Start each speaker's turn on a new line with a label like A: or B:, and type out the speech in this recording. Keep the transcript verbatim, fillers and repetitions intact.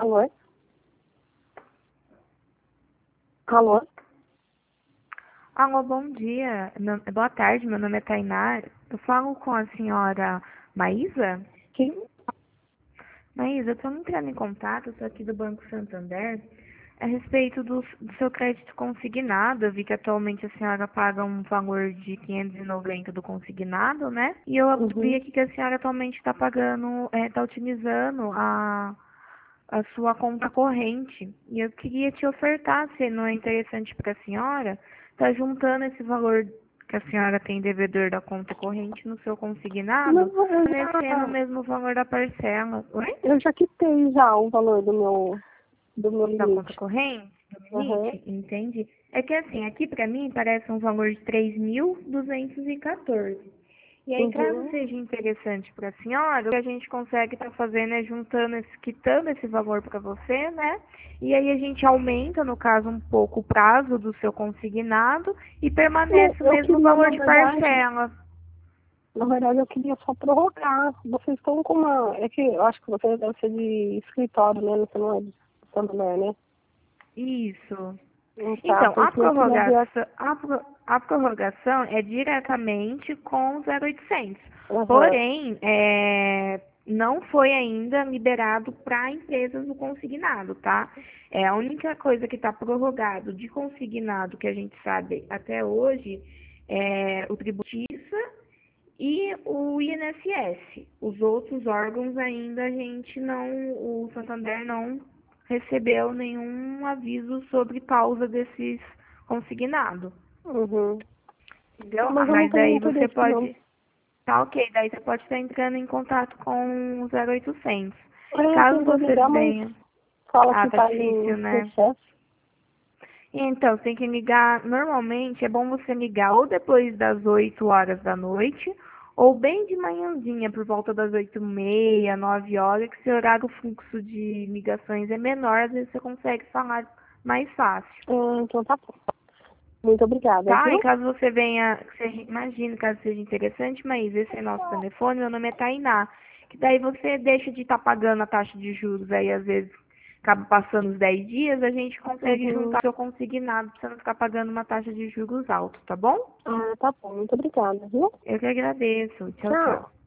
A: Alô? Alô?
B: Alô, bom dia. Meu- Boa tarde, meu nome é Tainá. Eu falo com a senhora Maísa?
A: Quem?
B: Maísa, eu estou entrando em contato, eu sou aqui do Banco Santander, a respeito do, do seu crédito consignado. Eu vi que atualmente a senhora paga um valor de quinhentos e noventa do consignado, né? E eu vi
A: Uhum.
B: aqui que a senhora atualmente está pagando, está utilizando a, a sua conta corrente. E eu queria te ofertar, se não é interessante para a senhora, tá juntando esse valor que a senhora tem devedor da conta corrente no seu
A: Não,
B: consignado,
A: eu
B: fornecendo o
A: já,
B: mesmo valor da parcela. Oi?
A: eu já quitei já o valor do meu, do meu
B: Da conta
A: limite.
B: corrente? Do
A: Uhum.
B: limite? Entende? É que assim, aqui pra mim parece um valor de três mil duzentos e quatorze. E aí, caso
A: Uhum.
B: seja interessante para a senhora, o que a gente consegue estar fazendo é juntando, esse, quitando esse valor para você, né? E aí a gente aumenta, no caso, um pouco o prazo do seu consignado e
A: Não,
B: permanece o
A: eu
B: mesmo
A: queria, na
B: valor de
A: verdade,
B: parcela.
A: na verdade eu queria só prorrogar. Vocês estão com uma. É que eu acho que você deve ser de escritório, né? Você não é de Santander, né?
B: Isso.
A: Não tá,
B: Então, a
A: porque eu queria ver.
B: prorrogação, a, pro- a prorrogação é diretamente com o zero oitocentos.
A: Uhum.
B: Porém, é, não foi ainda liberado para empresas o consignado, tá? É a única coisa que está prorrogado de consignado que a gente sabe até hoje é o tributista e o I N S S. Os outros órgãos ainda a gente não, o Santander não recebeu nenhum aviso sobre causa desses consignados,
A: Uhum.
B: entendeu?
A: Mas eu não
B: Mas
A: tenho
B: daí você
A: interesse, não.
B: pode, tá ok, daí você pode estar entrando em contato com o zero oitocentos.
A: É, eu
B: Caso
A: tentei
B: você
A: ligar, mas
B: venha,
A: fala
B: ah,
A: que
B: tá
A: tá em
B: difícil, né?
A: excesso.
B: Então, você tem que ligar, normalmente é bom você ligar ou depois das oito horas da noite, ou bem de manhãzinha, por volta das oito e meia, nove horas, que seu horário fluxo de ligações é menor, às vezes você consegue falar mais fácil.
A: Ah, então tá bom. Muito obrigada,
B: Tá? E
A: viu?
B: caso você venha, você imagine, caso seja interessante, mas esse é nosso telefone, meu nome é Tainá. Que daí você deixa de estar pagando a taxa de juros aí, às vezes acaba passando os dez dias, a gente consegue
A: Uhum.
B: juntar seu consignado pra você não ficar pagando uma taxa de juros alta, tá bom?
A: Ah, tá bom. Muito obrigada, viu?
B: Eu que agradeço. Tchau,
A: Tchau.
B: tchau.